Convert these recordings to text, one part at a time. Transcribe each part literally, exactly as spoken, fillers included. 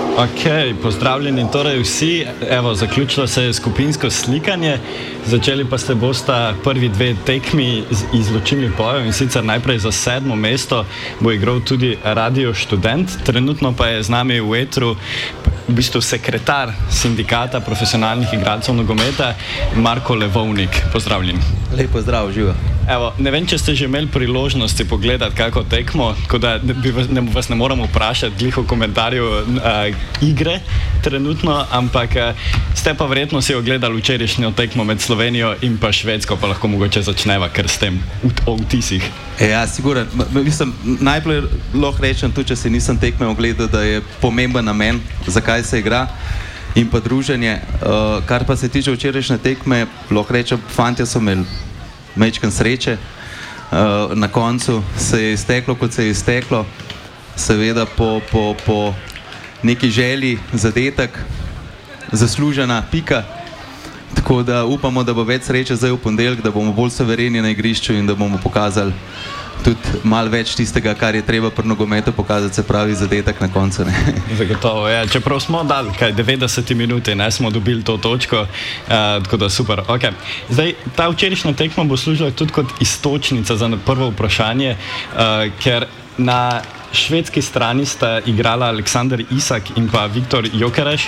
Ok, pozdravljeni torej vsi. Evo, zaključilo se je skupinsko slikanje, začeli pa ste bosta prvi dve tekmi izločilni bojev in sicer najprej za sedmo mesto bo igral tudi Radio Študent. Trenutno pa je z nami v etru v bistvu sekretar sindikata profesionalnih igralcev nogometa Marko Levovnik. Pozdravljen. Lep pozdrav, živa. Evo, ne vem, če ste že imeli priložnosti pogledati kako tekmo, tako da bi vas, ne, vas ne moramo vprašati glih o komentarju uh, igre trenutno, ampak uh, ste pa verjetno si ogledali včerajšnjo tekmo med Slovenijo in pa Švedsko, pa lahko mogoče začneva kar s tem o vtisih. Ja, sigurno. Mislim, najprej lahko rečem, tudi če se nisem tekme ogledal, da je pomemben namen, zakaj se igra in pa druženje. Uh, kar pa se tiče včerajšnje tekme, lahko rečem, fantje so imeli mečken sreče. Uh, na koncu se je izteklo, kot se je izteklo. Seveda po, po, po neki želji zadetek, zaslužena pika. Tako da upamo, da bo več sreče zdaj v ponedeljek, da bomo bolj suvereni na igrišču in da bomo pokazali tudi malo več tistega, kar je treba pri nogometu pokazati, se pravi zadetek na koncu. Ne? Zagotovo, ja. Čeprav smo dali kaj devetdeset minut, ne smo dobili to točko, uh, tako da super. Okay. Zdaj, ta včerajšnja tekma bo služila tudi kot istočnica za prvo vprašanje, uh, ker na švedski strani sta igrala Aleksander Isak in pa Viktor Gyökeres,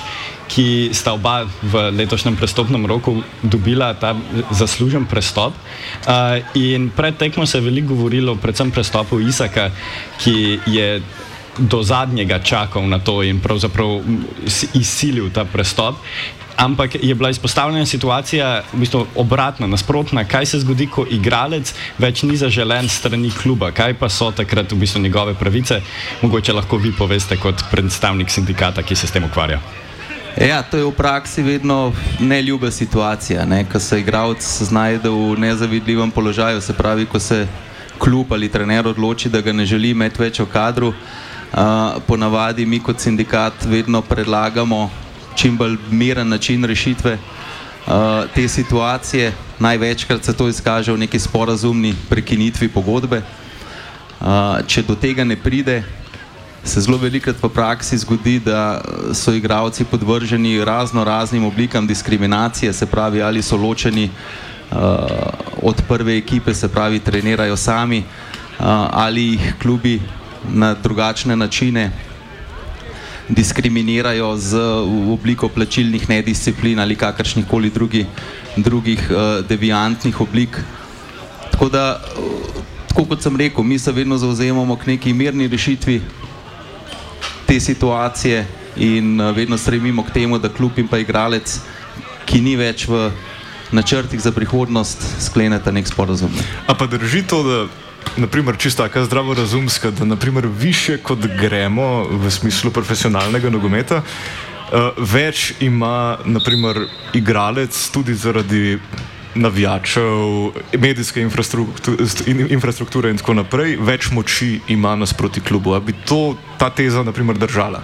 ki sta oba v letošnjem prestopnem roku dobila ta zaslužen prestop. Uh, in pred tekmo se je veliko govorilo predvsem prestopu Isaka, ki je do zadnjega čakal na to in pravzaprav izsilil ta prestop. Ampak je bila izpostavljena situacija v bistvu obratna, nasprotna. Kaj se zgodi, ko igralec več ni zaželen strani kluba? Kaj pa so takrat v bistvu njegove pravice? Mogoče lahko vi poveste kot predstavnik sindikata, ki se s tem ukvarja. Ja, to je v praksi vedno neljuba situacija, ne? Ko se igralec znajde v nezavidljivem položaju, se pravi, ko se klub ali trener odloči, da ga ne želi imeti več v kadru. Uh, ponavadi mi kot sindikat vedno predlagamo čim bolj miren način rešitve uh, te situacije. Največkrat se to izkaže v neki sporazumni prekinitvi pogodbe. Uh, če do tega ne pride, se zelo velikrat v praksi zgodi, da so igralci podvrženi razno raznim oblikam diskriminacije, se pravi, ali so ločeni uh, od prve ekipe, se pravi, trenirajo sami, uh, ali jih klubi na drugačne načine diskriminirajo z obliko plačilnih nedisciplin ali kakršnih koli drugi, drugih uh, deviantnih oblik. Tako da, uh, tako kot sem rekel, mi se vedno zauzemamo k neki mirni rešitvi te situacije in uh, vedno stremimo k temu, da klub in pa igralec, ki ni več v načrtih za prihodnost, skleneta nek sporazum. A pa drži to, da naprimer čisto taka zdravorazumska, da naprimer više kot gremo v smislu profesionalnega nogometa, uh, več ima naprimer igralec tudi zaradi navijačev, medijske infrastrukture, infrastrukture in tako naprej, več moči ima nasproti klubu. A bi to, ta teza naprimer držala?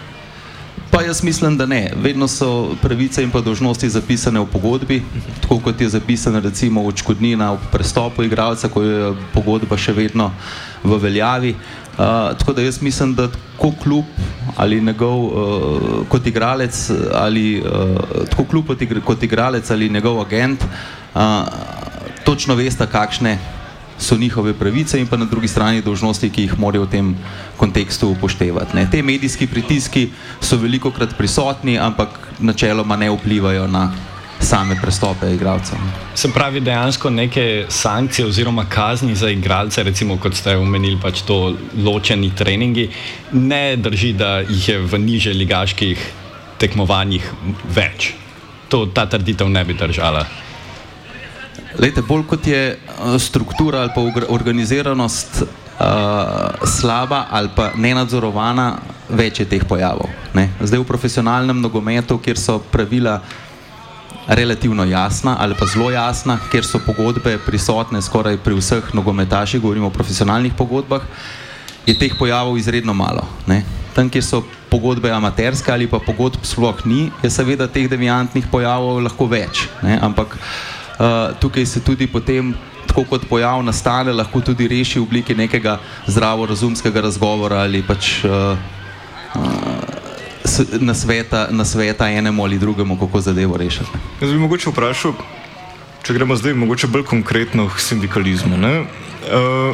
Pa jaz mislim, da ne. Vedno so pravice in pa dolžnosti zapisane v pogodbi, tako kot je zapisana recimo odškodnina ob prestopu igralca, ko je pogodba še vedno v veljavi. Uh, tako da jaz mislim, da tako klub ali njegov uh, kot igralec ali uh, tako klub kot igralec ali njegov agent uh, točno veste, kakšne so njihove pravice in pa na drugi strani dolžnosti, ki jih morajo v tem kontekstu upoštevati. Ne. Te medijski pritiski so velikokrat prisotni, ampak načeloma ne vplivajo na same prestope igralcev. Se pravi, dejansko neke sankcije oziroma kazni za igralce, recimo kot ste omenili pač to ločeni treningi, ne drži, da jih je v niže ligaških tekmovanjih več. To, ta trditev ne bi držala. Lejte, bolj kot je struktura ali pa organiziranost uh, slaba ali pa nenadzorovana, več je teh pojavov. Ne? Zdaj v profesionalnem nogometu, kjer so pravila relativno jasna ali pa zelo jasna, kjer so pogodbe prisotne skoraj pri vseh nogometaših, govorimo o profesionalnih pogodbah, je teh pojavov izredno malo. Ne? Tam, kjer so pogodbe amaterske ali pa pogodb sploh ni, je seveda teh deviantnih pojavov lahko več. Ne? Ampak Uh, tukaj se tudi potem, tako kot pojav nastane, lahko tudi reši v obliki nekega zdravorazumskega razgovora ali pač uh, uh, na sveta, na sveta enemu ali drugemu, kako zadevo rešiti. Jaz bi mogoče vprašal, če gremo zdaj mogoče bolj konkretno k sindikalizmu. Ne? Uh,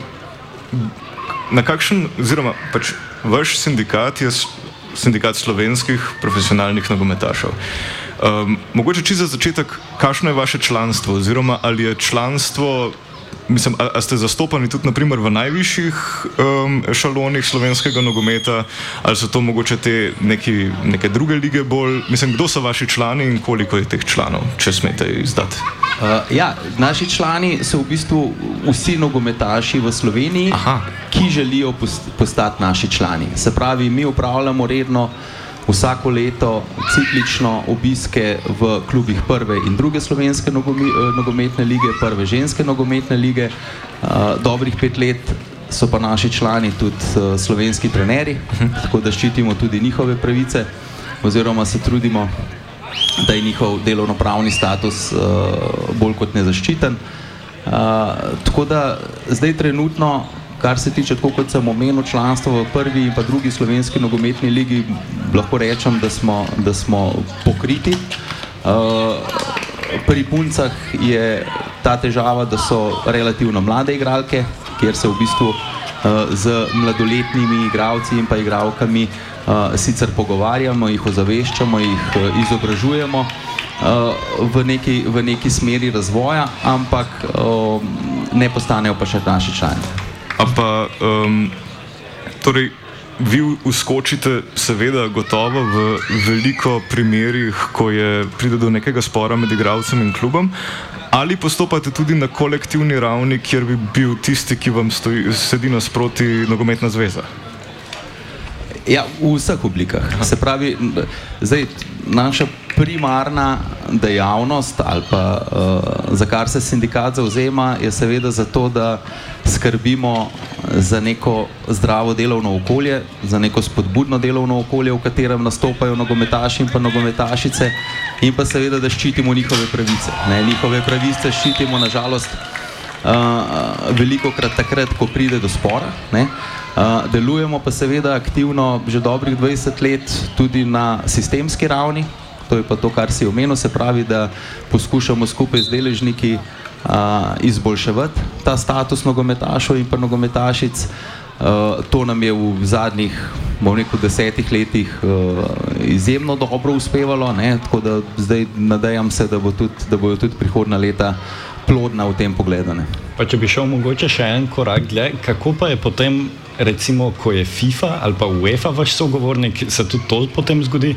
na kakšen, oziroma pač vaš sindikat je sindikat slovenskih profesionalnih nogometašev. Um, mogoče čisto za začetek, kakšno je vaše članstvo, oziroma ali je članstvo, mislim, a, a ste zastopani tudi naprimer v najvišjih um, šalonih slovenskega nogometa, ali so to mogoče te neki, neke druge lige bolj, mislim, kdo so vaši člani in koliko je teh članov, če smete izdati? Uh, ja, naši člani so v bistvu vsi nogometaši v Sloveniji, Aha. ki želijo postati naši člani. Se pravi, mi upravljamo redno vsako leto ciklično obiske v klubih prve in druge slovenske nogometne lige, prve ženske nogometne lige. Uh, dobrih pet let so pa naši člani tudi uh, slovenski trenerji, uh-huh. tako da ščitimo tudi njihove pravice oziroma se trudimo, da je njihov delovnopravni status uh, bolj kot nezaščiten. Uh, tako da zdaj trenutno, kar se tiče, tako kot sem omenil, članstvo v prvi in pa drugi slovenski nogometni ligi, lahko rečem, da smo, da smo pokriti. Uh, pri puncah je ta težava, da so relativno mlade igralke, kjer se v bistvu uh, z mladoletnimi igralci in pa igralkami uh, sicer pogovarjamo, jih ozaveščamo, jih uh, izobražujemo uh, v, neki, v neki smeri razvoja, ampak uh, ne postanejo pa še naši člani. A pa, um, torej, vi uskočite seveda gotovo v veliko primerih, ko je pride do nekega spora med igralcem in klubom, ali postopate tudi na kolektivni ravni, kjer bi bil tisti, ki vam stoji, sedi nasproti nogometna zveza? Ja, v vseh oblikah. Se pravi, zdaj, naša primarna dejavnost ali pa uh, za kar se sindikat zauzema, je seveda za to, da skrbimo za neko zdravo delovno okolje, za neko spodbudno delovno okolje, v katerem nastopajo nogometaši in pa nogometašice, in pa seveda, da ščitimo njihove pravice. Ne, njihove pravice ščitimo nažalost uh, velikokrat takrat, ko pride do spora. Ne. Uh, delujemo pa seveda aktivno že dobrih dvajset let tudi na sistemski ravni. To je pa to, kar si omenil, se pravi, da poskušamo skupaj z deležniki uh, izboljševati ta status nogometašov in pa nogometašic. Uh, to nam je v zadnjih, bom rekel, desetih letih uh, izjemno dobro uspevalo, ne? Tako da zdaj nadejam se, da, bo tudi, da bojo tudi prihodna leta plodna v tem pogledu. Ne? Pa če bi šel mogoče še en korak dlje, kako pa je potem, recimo, ko je FIFA ali pa UEFA vaš sogovornik, se tudi to potem zgodi?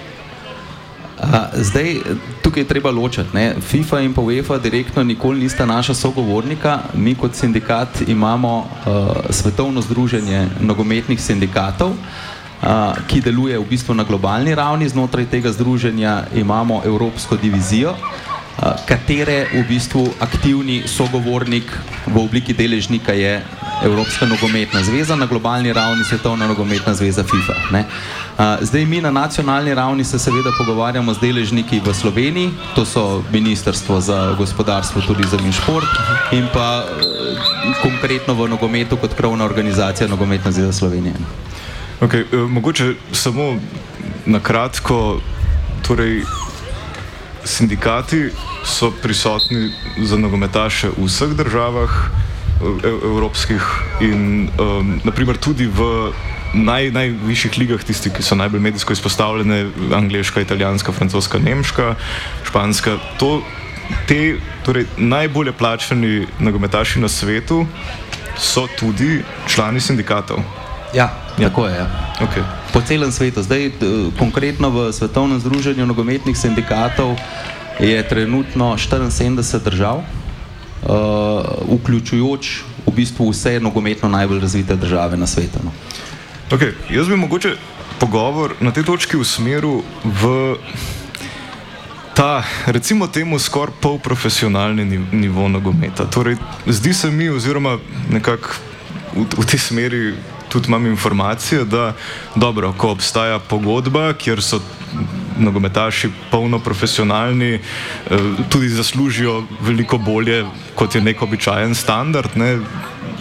Zdaj, tukaj je treba ločiti. Ne? FIFA in pa UEFA direktno nikoli nista naša sogovornika. Mi kot sindikat imamo uh, svetovno združenje nogometnih sindikatov, uh, ki deluje v bistvu na globalni ravni. Znotraj tega združenja imamo Evropsko divizijo, uh, katere v bistvu aktivni sogovornik v obliki deležnika je Evropska nogometna zveza, na globalni ravni Svetovna nogometna zveza FIFA. Ne? Zdaj mi na nacionalni ravni se seveda pogovarjamo z deležniki v Sloveniji, to so Ministrstvo za gospodarstvo, turizem in šport in pa konkretno v nogometu kot krovna organizacija Nogometna zveza Slovenije. Okay, mogoče samo na kratko, torej sindikati so prisotni za nogometaše v vseh državah evropskih in um, naprimer tudi v naj, najvišjih ligah, tisti, ki so najbolj medijsko izpostavljene, angleška, italijanska, francoska, nemška, španska, to, te torej, najbolje plačani nogometaši na svetu so tudi člani sindikatov. Ja, ja. Tako je. Ja. Okay. Po celem svetu. Zdaj, konkretno v Svetovnem združenju nogometnih sindikatov je trenutno štiriinsedemdeset držav, Uh, vključujoč v bistvu vse nogometno najbolj razvite države na svetu. No. Okay, jaz bi mogoče pogovor na tej točki usmeril v ta, recimo temu, skoraj polprofesionalni nivo nogometa. Torej, zdi se mi, oziroma nekako v, v tej smeri tudi imam informacije, da dobro, ko obstaja pogodba, kjer so nogometaši polno profesionalni, tudi zaslužijo veliko bolje, kot je nek običajen standard, ne?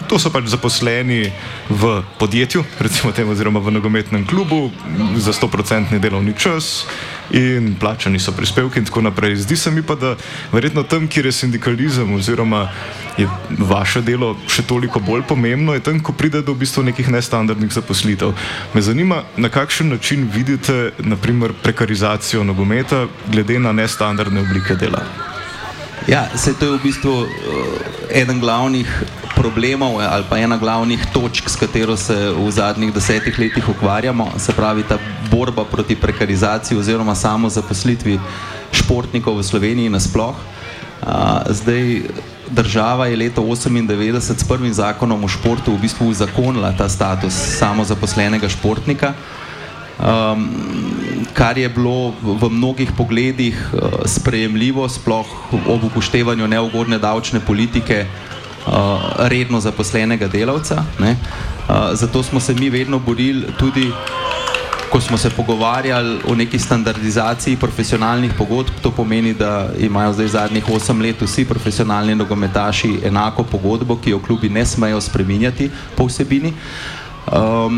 To so pač zaposleni v podjetju, recimo temu, oziroma v nogometnem klubu, za sto procentni delovni čas in plačani so prispevki in tako naprej. Zdi se mi pa, da verjetno tam, kjer je sindikalizem oziroma je vaše delo še toliko bolj pomembno, je tam, ko pride do v bistvu nekih nestandardnih zaposlitev. Me zanima, na kakšen način vidite, naprimer, prekarizacijo nogometa glede na nestandardne oblike dela? Ja, se to je v bistvu uh, eden glavnih problemov ali pa ena glavnih točk, s katero se v zadnjih desetih letih ukvarjamo, se pravi ta borba proti prekarizaciji oziroma samo zaposlitvi športnikov v Sloveniji nasploh. Uh, zdaj, država je leta osemindevetdeset s prvim zakonom o športu v bistvu uzakonila ta status samozaposlenega športnika, um, kar je bilo v mnogih pogledih uh, sprejemljivo, sploh ob upoštevanju neugodne davčne politike uh, redno zaposlenega delavca. Ne? Uh, zato smo se mi vedno borili tudi, ko smo se pogovarjali o neki standardizaciji profesionalnih pogodb. To pomeni, da imajo zdaj zadnjih osem let vsi profesionalni nogometaši enako pogodbo, ki jo klubi ne smejo spreminjati po vsebini. Um,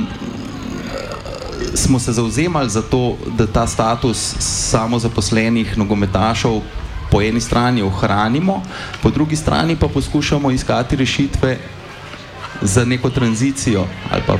smo se zauzemali za to, da ta status samozaposlenih nogometašev po eni strani ohranimo, po drugi strani pa poskušamo iskati rešitve za neko tranzicijo ali pa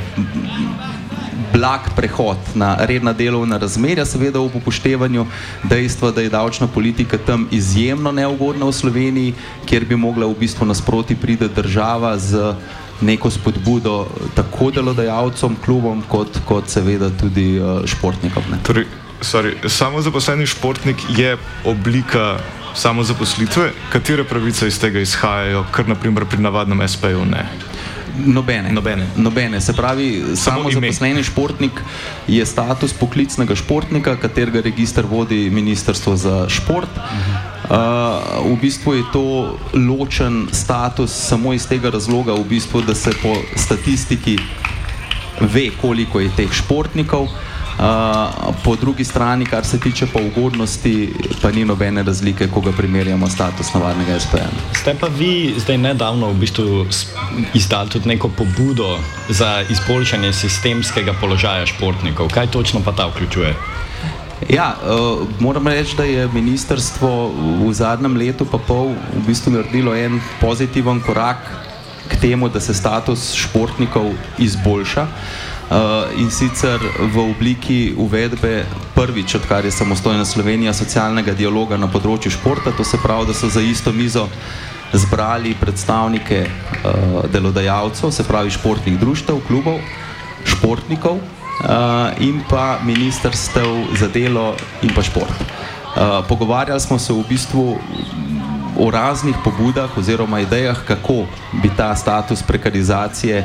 blag prehod na redna delovna razmerja, seveda ob upoštevanju dejstva, da je davčna politika tam izjemno neugodna v Sloveniji, kjer bi mogla v bistvu nasproti priti država z neko spodbudo tako delodajalcem, klubom, kot, kot seveda tudi uh, športnikom. Ne. Torej, sorry, samozaposleni športnik je oblika samozaposlitve, katere pravice iz tega izhajajo, kar naprimer pri navadnem es pe ju ne? Nobene. Nobene. Nobene. Se pravi, samozaposleni športnik je status poklicnega športnika, katerega register vodi Ministrstvo za šport. Uh, v bistvu je to ločen status samo iz tega razloga, v bistvu, da se po statistiki ve, koliko je teh športnikov. Uh, po drugi strani, kar se tiče pa ugodnosti, pa ni nobene razlike, ko ga primerjamo status navadnega es pe ja. Ste pa vi zdaj nedavno v bistvu izdali tudi neko pobudo za izboljšanje sistemskega položaja športnikov. Kaj točno pa ta vključuje? Ja, uh, moram reči, da je ministrstvo v zadnjem letu pa pol v bistvu naredilo en pozitiven korak k temu, da se status športnikov izboljša. Uh, in sicer v obliki uvedbe prvič, odkar je samostojna Slovenija, socialnega dialoga na področju športa. To se pravi, da so za isto mizo zbrali predstavnike uh, delodajalcev, se pravi športnih društev, klubov, športnikov uh, in pa ministrstev za delo in pa šport. Uh, pogovarjali smo se v bistvu o raznih pobudah oziroma idejah, kako bi ta status prekarizacije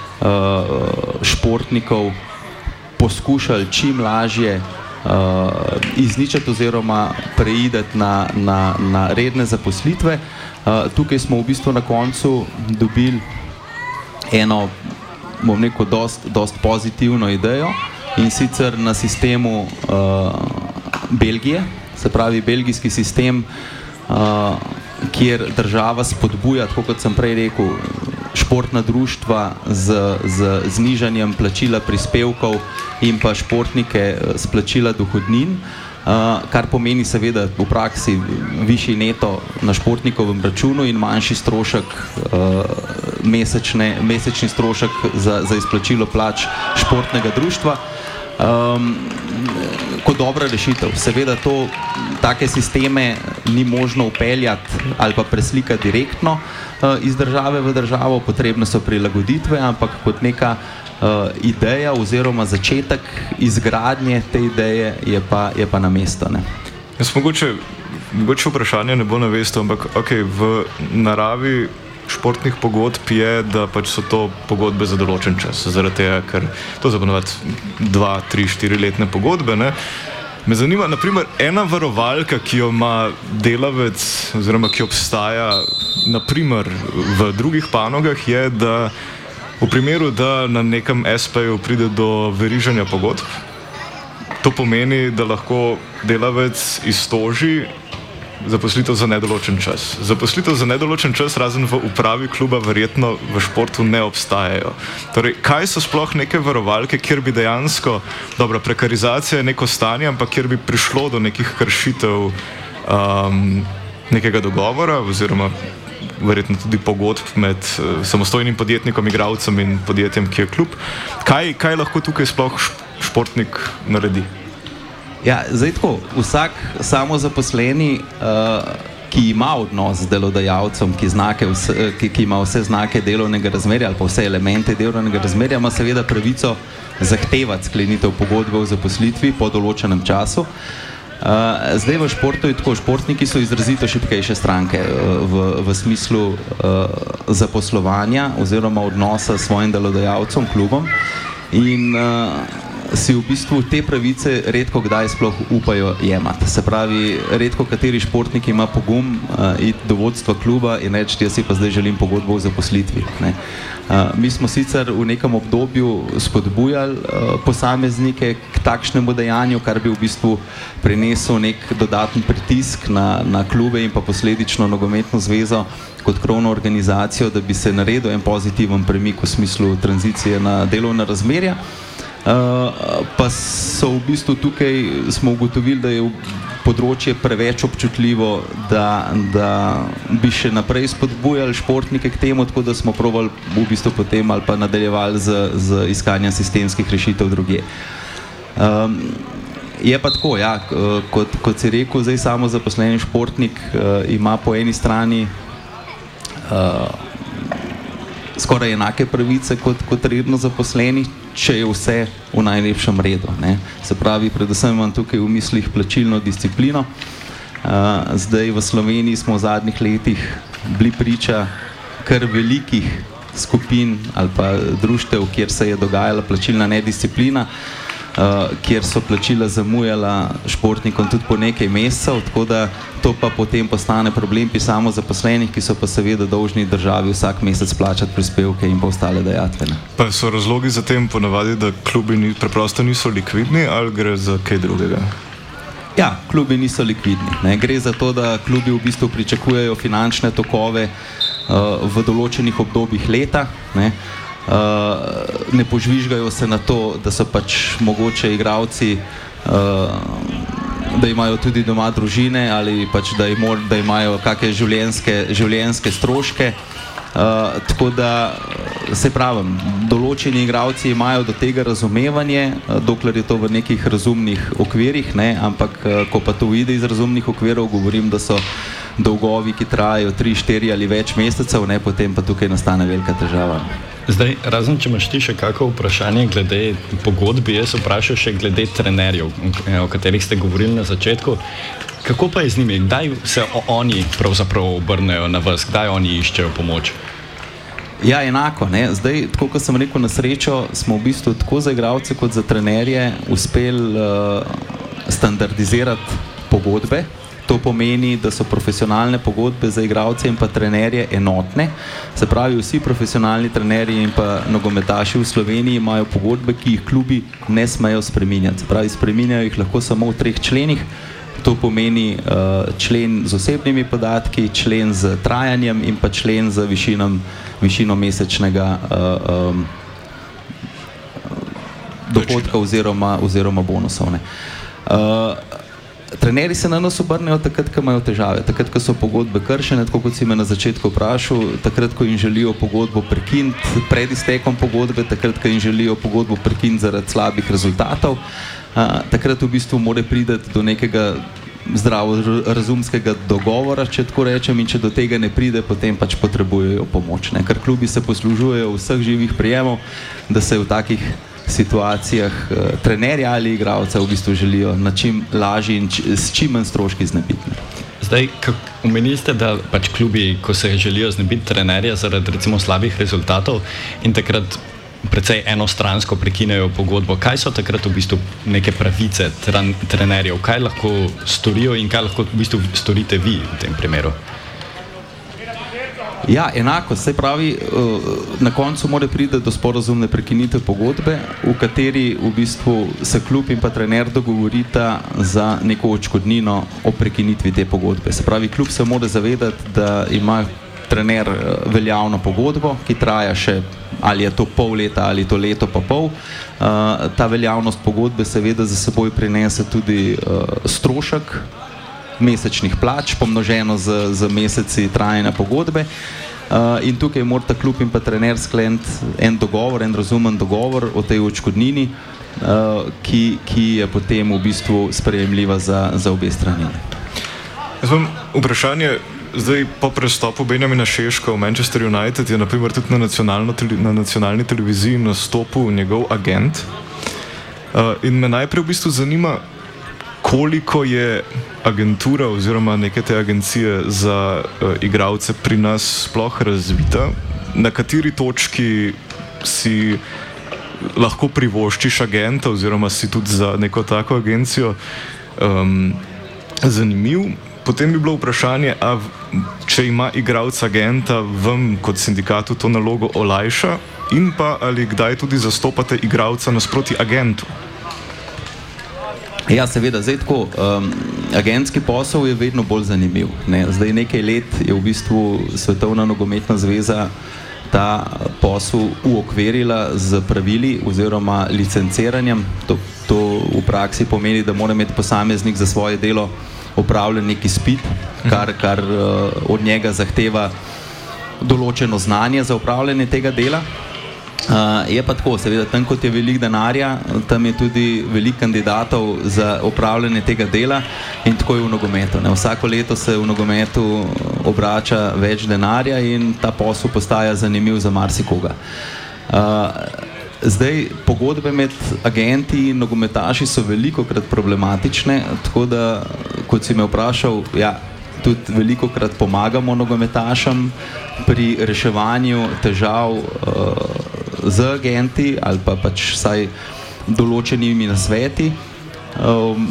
Uh, športnikov poskušali čim lažje uh, izničiti oziroma preideti na, na, na redne zaposlitve. Uh, tukaj smo v bistvu na koncu dobili eno, bom rekel, dost, dost pozitivno idejo, in sicer na sistemu uh, Belgije, se pravi belgijski sistem, uh, kjer država spodbuja, tako kot sem prej rekel, športna društva z, z znižanjem plačila prispevkov in pa športnike s plačila dohodnin, uh, kar pomeni seveda v praksi višji neto na športnikovem računu in manjši strošek, uh, mesečne, mesečni strošek za, za izplačilo plač športnega društva. Um, kot dobra rešitev. Seveda to, take sisteme ni možno upeljati ali pa preslikati direktno uh, iz države v državo, potrebne so prilagoditve, ampak kot neka uh, ideja oziroma začetek izgradnje te ideje je pa, je pa na mesto. Ne? Jaz mogoče, mogoče vprašanje ne bo na vestu, ampak okay, v naravi športnih pogodb je, da pač so to pogodbe za določen čas, zaradi tega, ker to so ponovadi dva, tri, štiri letne pogodbe, ne. Me zanima, naprimer, ena varovalka, ki jo ima delavec, oziroma ki obstaja, naprimer, v drugih panogah, je, da v primeru, da na nekem es pe ju pride do veriženja pogodb, to pomeni, da lahko delavec iztoži zaposlitev za nedoločen čas. Zaposlitev za nedoločen čas, razen v upravi kluba, verjetno v športu ne obstajajo. Torej, kaj so sploh neke varovalke, kjer bi dejansko, dobra, prekarizacija je neko stanje, ampak kjer bi prišlo do nekih kršitev um, nekega dogovora oziroma verjetno tudi pogodb med uh, samostojnim podjetnikom, igralcem in podjetjem, ki je klub. Kaj, kaj lahko tukaj sploh športnik naredi? Ja, zdaj tako, vsak samozaposleni, uh, ki ima odnos z delodajalcem, ki, znake vse, ki, ki ima vse znake delovnega razmerja ali pa vse elemente delovnega razmerja, ima seveda pravico zahtevati sklenitev pogodbe o zaposlitvi po določenem času. Uh, zdaj v športu je tako, športniki so izrazito šibkejše stranke uh, v, v smislu uh, zaposlovanja oziroma odnosa s svojim delodajalcem, klubom in uh, si v bistvu te pravice redko kdaj sploh upajo jemati. Se pravi, redko kateri športnik ima pogum uh, iti do vodstva kluba in reči, jaz si pa zdaj želim pogodbo o zaposlitvi. Ne. Uh, mi smo sicer v nekem obdobju spodbujali uh, posameznike k takšnemu dejanju, kar bi v bistvu prinesel nek dodaten pritisk na, na klube in pa posledično nogometno zvezo kot krovno organizacijo, da bi se naredil en pozitiven premik v smislu tranzicije na delovna razmerja. Uh, pa so v bistvu tukaj smo ugotovili, da je področje preveč občutljivo, da, da bi še naprej spodbujali športnike k temu, tako da smo probali v bistvu potem ali pa nadaljevali z, z iskanjem sistemskih rešitev drugje. Um, je pa tako, ja, kot, kot si rekel, zdaj samo zaposleni športnik uh, ima po eni strani uh, skoraj enake pravice kot, kot redno zaposleni, če je vse v najlepšem redu. Ne. Se pravi, predvsem imam tukaj v mislih plačilno disciplino. Uh, zdaj v Sloveniji smo v zadnjih letih bili priča kar velikih skupin ali pa društev, kjer se je dogajala plačilna nedisciplina, uh, kjer so plačila zamujala športnikom tudi po nekaj mesecev, tako da to pa potem postane problem pri samozaposlenih, ki so pa seveda dolžni državi vsak mesec plačati prispevke in pa ostale dajatve. Pa so razlogi za tem ponavadi, da klubi ni, preprosto niso likvidni ali gre za kaj drugega? Ja, klubi niso likvidni. Ne. Gre za to, da klubi v bistvu pričakujejo finančne tokove uh, v določenih obdobjih leta, ne. Uh, ne požvižgajo se na to, da so pač mogoče igralci uh, da imajo tudi doma družine ali pač da, imor, da imajo kakšne življenjske, življenjske stroške. Uh, tako da se pravim, določeni igralci imajo do tega razumevanje, uh, dokler je to v nekih razumnih okvirih, ne, ampak uh, ko pa to ide iz razumnih okvirov, govorim, da so dolgovi, ki trajajo tri, štiri ali več mesecev, ne, potem pa tukaj nastane velika težava. Zdaj, razen če imaš ti še kako vprašanje glede pogodbi, jaz vprašam še glede trenerjev, o katerih ste govorili na začetku. Kako pa je z njimi? Kdaj se oni pravzaprav obrnejo na vas? Kdaj oni iščejo pomoč? Ja, enako. Ne? Zdaj, tako kot sem rekel, na srečo smo v bistvu tako za igralce kot za trenerje uspeli uh, standardizirati pogodbe. To pomeni, da so profesionalne pogodbe za igralce in pa trenerje enotne. Se pravi, vsi profesionalni trenerji in pa nogometaši v Sloveniji imajo pogodbe, ki jih klubi ne smejo spreminjati. Se pravi, spreminjajo jih lahko samo v treh členih. To pomeni uh, člen z osebnimi podatki, člen z trajanjem in pa člen z višinom, višino mesečnega uh, um, dohodka oziroma, oziroma bonusov. Ne. Uh, Trenerji se na nas obrnejo takrat, ko imajo težave, takrat, ko so pogodbe kršene, tako kot si me na začetku vprašal, takrat, ko jim želijo pogodbo prekiniti pred iztekom pogodbe, takrat, ko jim želijo pogodbo prekiniti zaradi slabih rezultatov, a, takrat v bistvu mora priti do nekega zdravo razumskega dogovora, če tako rečem, in če do tega ne pride, potem pač potrebujejo pomoč. Ne? Ker klubi se poslužujejo vseh živih prijemov, da se v takih situacijah uh, trenerja ali igralca v bistvu želijo na čim lažji in č s čim manj stroški znebiti. Zdaj, omenili ste, da pač klubi, ko se želijo znebiti trenerja zaradi recimo slabih rezultatov in takrat precej enostransko prekinejo pogodbo, kaj so takrat v bistvu neke pravice trenerjev, kaj lahko storijo in kaj lahko v bistvu storite vi v tem primeru? Ja, enako, se pravi, na koncu mora priti do sporazumne prekinitve pogodbe, v kateri v bistvu se klub in pa trener dogovorita za neko odškodnino o prekinitvi te pogodbe. Se pravi, klub se mora zavedati, da ima trener veljavno pogodbo, ki traja še, ali je to pol leta ali to leto pa pol. Ta veljavnost pogodbe seveda za seboj prinese tudi strošek mesečnih plač, pomnoženo z, z meseci trajanja pogodbe. Uh, in tukaj morata klub in pa trener skleniti en dogovor, en razumen dogovor o tej odškodnini, uh, ki, ki je potem v bistvu sprejemljiva za, za obe strani. Jaz imam vprašanje, zdaj po prestopu Benjamina Šeška v Manchester United je naprimer tudi na, na nacionalni televiziji nastopil njegov agent. Uh, in me najprej v bistvu zanima, koliko je agentura oziroma neke te agencije za uh, igralce pri nas sploh razvita, na kateri točki si lahko privoščiš agenta oziroma si tudi za neko tako agencijo um, zanimiv. Potem bi bilo vprašanje, a v, če ima igralec agenta, vam kot sindikatu to nalogo olajša in pa ali kdaj tudi zastopate igralca nasproti agentu? Ja, seveda, zdaj tako, um, agentski posel je vedno bolj zanimiv. Ne? Zdaj nekaj let je v bistvu Svetovna nogometna zveza ta posel uokvirila z pravili oziroma licenciranjem. To, to v praksi pomeni, da mora imeti posameznik za svoje delo opravljen neki izpit, kar, kar uh, od njega zahteva določeno znanje za opravljanje tega dela. Uh, je pa tako, seveda, tam kot je veliko denarja, tam je tudi veliko kandidatov za opravljanje tega dela in tako je v nogometu. Ne? Vsako leto se v nogometu obrača več denarja in ta posel postaja zanimiv za marsikoga. Uh, zdaj, pogodbe med agenti in nogometaši so velikokrat problematične, tako da, kot si me vprašal, ja, tudi velikokrat pomagamo nogometašem pri reševanju težav uh, z agenti ali pa pač vsaj določenimi nasveti. Um,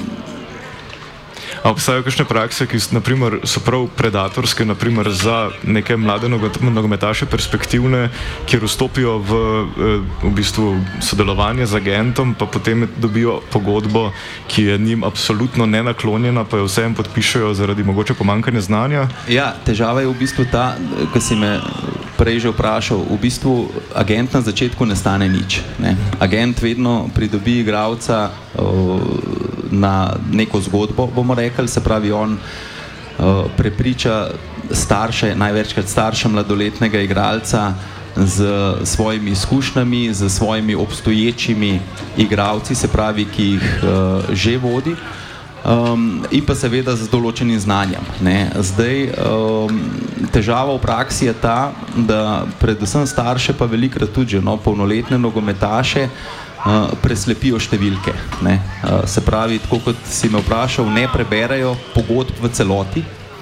A obstajajo kakšne prakse, ki naprimer, so prav predatorske, naprimer za neke mlade nogometaše perspektivne, kjer vstopijo v, v bistvu sodelovanje z agentom, pa potem dobijo pogodbo, ki je njim absolutno nenaklonjena, pa jo vsem podpišejo zaradi mogoče pomanjkanja znanja? Ja, težava je v bistvu ta, ko si me prej že vprašal, v bistvu agent na začetku ne stane nič. Ne? Agent vedno pridobi igralca o, na neko zgodbo, bomo rekli, se pravi, on uh, prepriča starše, največkrat starša mladoletnega igralca z svojimi izkušnjami, z svojimi obstoječimi igralci, se pravi, ki jih uh, že vodi, um, in pa seveda z določenim znanjem. Ne. Zdaj, um, težava v praksi je ta, da predvsem starše, pa velikrat tudi no, polnoletne nogometaše, Uh, preslepijo številke. Ne? Uh, se pravi, tako kot si me vprašal, ne preberajo pogodb v celoti,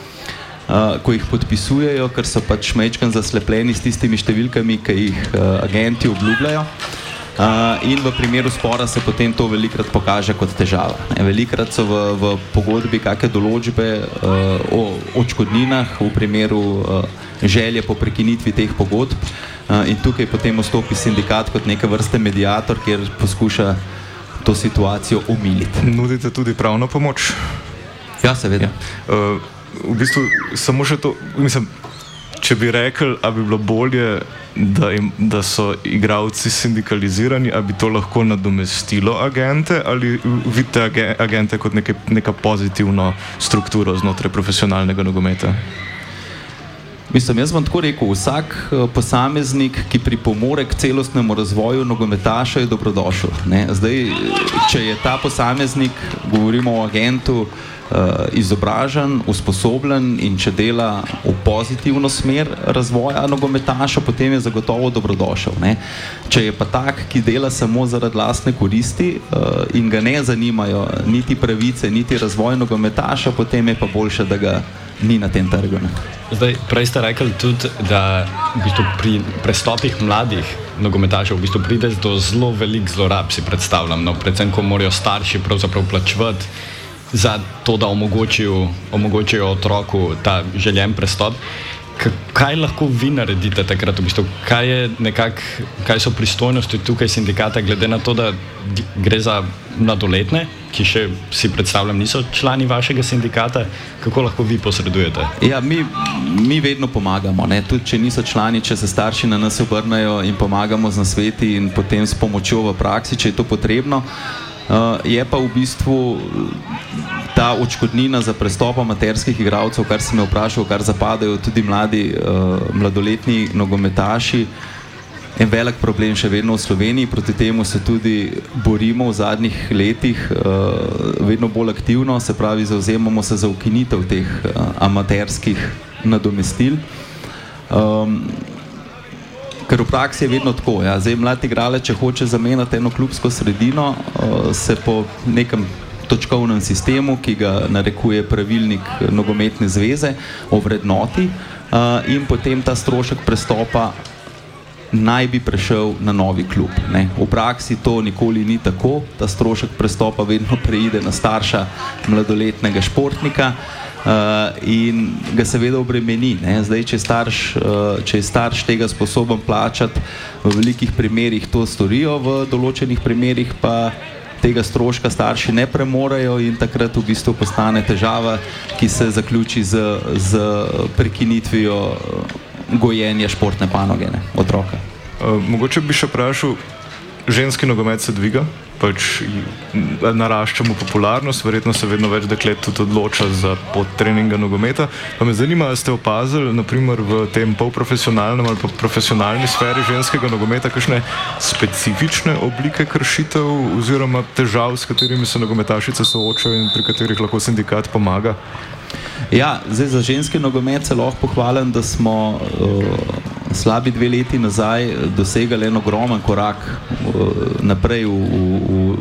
uh, ko jih podpisujejo, ker so pač majčkeno zaslepljeni s tistimi številkami, ki jih uh, agenti obljubljajo. Uh, in v primeru spora se potem to velikrat pokaže kot težava. Ne? Velikrat so v, v pogodbi kakšne določbe uh, o odškodninah v primeru uh, želje po prekinitvi teh pogodb. Uh, in tukaj potem vstopi sindikat kot neke vrste mediator, kjer poskuša to situacijo umiliti. Nudite tudi pravno pomoč? Ja, seveda. Uh, v bistvu samo še to, mislim, če bi rekel, a bi bilo bolje, da, im, da so igralci sindikalizirani, a bi to lahko nadomestilo agente, ali vidite agente kot neke, neka pozitivno strukturo znotraj profesionalnega nogometa? Mislim, jaz bom tako rekel, vsak posameznik, ki pripomore k celostnemu razvoju nogometaša, je dobrodošel. Ne? Zdaj, če je ta posameznik, govorimo o agentu, izobražen, usposobljen in če dela v pozitivno smer razvoja nogometaša, potem je zagotovo dobrodošel. Ne? Če je pa tak, ki dela samo zaradi lastne koristi in ga ne zanimajo niti pravice, niti razvoj nogometaša, potem je pa boljše, da ga ni na tem trgu. Ne? Zdaj, prej ste rekli tudi, da v bistvu pri prestopih mladih nogometašev v bistvu pride do zelo velik zlorab, si predstavljam, no, predvsem, ko morajo starši pravzaprav plačevati za to, da omogočijo, omogočijo otroku ta željen prestop. kaj lahko vi naredite takrat? V bistvu? Kaj, je nekak, kaj so pristojnosti tukaj sindikata, glede na to, da gre za mladoletne, ki še si predstavljam niso člani vašega sindikata? Kako lahko vi posredujete? Ja, mi, mi vedno pomagamo, ne? Tudi če niso člani, če se starši na nas obrnejo in pomagamo z nasveti in potem s pomočjo v praksi, če je to potrebno. Uh, je pa v bistvu ta odškodnina za prestop amaterskih igralcev, kar sem me vprašal, kar zapadajo tudi mladi, uh, mladoletni nogometaši, en velik problem še vedno v Sloveniji. Proti temu se tudi borimo v zadnjih letih, uh, vedno bolj aktivno, se pravi, zavzemamo se za ukinitev teh uh, amaterskih nadomestil. Um, Ker v praksi je vedno tako. Ja. Zdaj, mlad igralec, če hoče zamenjati eno klubsko sredino, uh, se po nekem točkovnem sistemu, ki ga narekuje pravilnik nogometne zveze, ovrednoti uh, in potem ta strošek prestopa naj bi prešel na novi klub. Ne. V praksi to nikoli ni tako. Ta strošek prestopa vedno preide na starša mladoletnega športnika. Uh, in ga seveda obremeni. Ne? Zdaj, če je, starš, uh, če je starš tega sposoben plačati, v velikih primerih to storijo, v določenih primerih pa tega stroška starši ne premorejo in takrat v bistvu postane težava, ki se zaključi z, z prekinitvijo gojenja športne panoge, ne? Otroka. Uh, mogoče bi še vprašal, ženski nogomet se dviga, pač naraščamo popularnost, verjetno se vedno več deklet tudi odloča za pot treninga nogometa. Pa me zanima, ali ste opazili, naprimer v tem polprofesionalnem ali pa profesionalni sferi ženskega nogometa, kakšne specifične oblike kršitev oziroma težav, s katerimi se nogometašice soočajo in pri katerih lahko sindikat pomaga? Ja, zdaj za ženski nogomet se lahko pohvalim, da smo uh, slabi dve leti nazaj dosegali en ogromen korak uh, naprej v, v,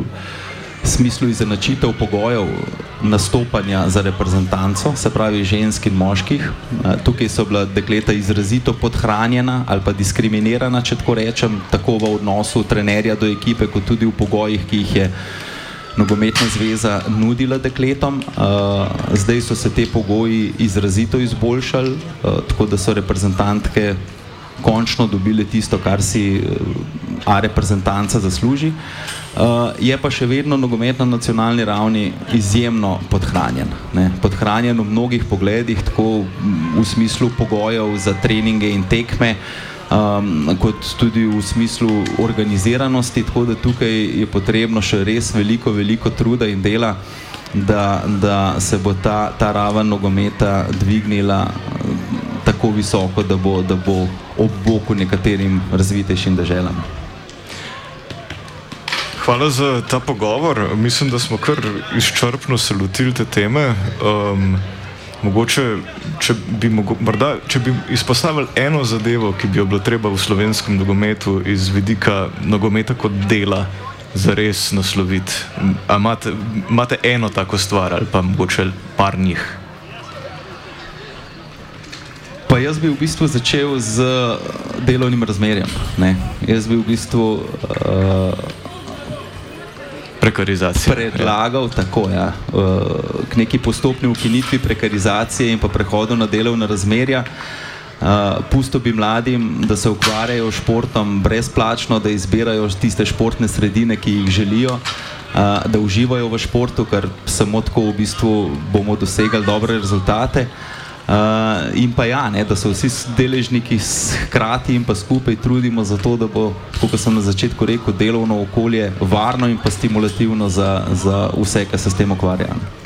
v smislu izenačitev pogojev nastopanja za reprezentanco, se pravi žensk in moških. Uh, tukaj so bila dekleta izrazito podhranjena ali pa diskriminirana, če tako rečem, tako v odnosu trenerja do ekipe, kot tudi v pogojih, ki jih je Nogometna zveza nudila dekletom. Uh, zdaj so se te pogoji izrazito izboljšali, uh, tako da so reprezentantke končno dobile tisto, kar si uh, A reprezentanca zasluži. Uh, je pa še vedno nogomet na nacionalni ravni izjemno podhranjen. Ne? Podhranjen v mnogih pogledih, tako v smislu pogojev za treninge in tekme, Um, kot tudi v smislu organiziranosti, tako da tukaj je potrebno še res veliko, veliko truda in dela, da, da se bo ta, ta raven nogometa dvignila tako visoko, da bo, da bo ob boku nekaterim razvitejšim deželam. Hvala za ta pogovor. Mislim, da smo kar izčrpno se lotili te teme. Um, Mogoče, če bi, mogo, morda, če bi izpostavili eno zadevo, ki bi jo bilo treba v slovenskem nogometu iz vidika nogometa kot dela zares nasloviti. A imate, imate eno tako stvar ali pa mogoče par njih? Pa jaz bi v bistvu začel z delovnim razmerjem. Ne? Jaz bi v bistvu uh, predlagal ja. tako, ja, k neki postopni ukinitvi prekarizacije in pa prehodu na delovna razmerja. Pustil bi mladim, da se ukvarjajo športom brezplačno, da izbirajo tiste športne sredine, ki jih želijo, da uživajo v športu, ker samo tako v bistvu bomo dosegali dobre rezultate. Uh, in pa ja, ne, da so vsi deležniki hkrati in pa skupaj trudimo za to, da bo, kot sem na začetku rekel, delovno okolje varno in pa stimulativno za, za vse, ki se s tem ukvarjajo.